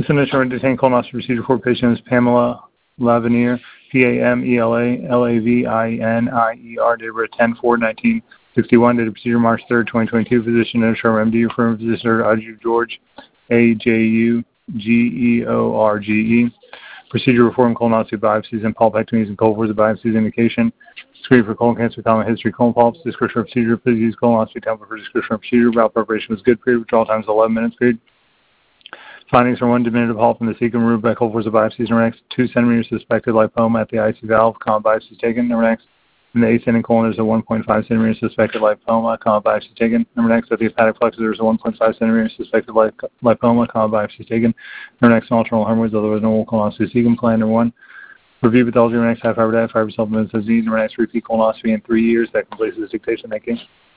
This initial detained colonoscopy procedure for patient is Pamela Lavinier, P-A-M-E-L-A-L-A-V-I-N-I-E-R, date of birth 10/4/1961, date of procedure March 3rd, 2022, physician Inoshar MD, referring physician Aju George, A-J-U-G-E-O-R-G-E. Procedure reform colonoscopy biopsies and polypectomies and cohorts of biopsies indication. Screening for colon cancer, common history, colon polyps, description of procedure, please use colonoscopy template for description of procedure. Bowel preparation was good period, withdrawal time is 11 minutes period. Findings from one diminutive polyp in the cecum removed by cohorts of biopsies. Number next, 2 centimeters suspected lipoma at the IC valve, common biopsies taken. Number next, in the ascending colon, there's a 1.5 centimeter suspected lipoma, common biopsy taken. Number next, at the hepatic plexus, there's a 1.5 centimeter suspected lipoma, common biopsy taken. Number next, nocturnal hemorrhoids, otherwise normal colonoscopy cecum plan. Number 1, review pathology. Number next, high fiber diet, fiber supplements, disease. Number next, repeat colonoscopy in 3 years. That completes this dictation. Thank you.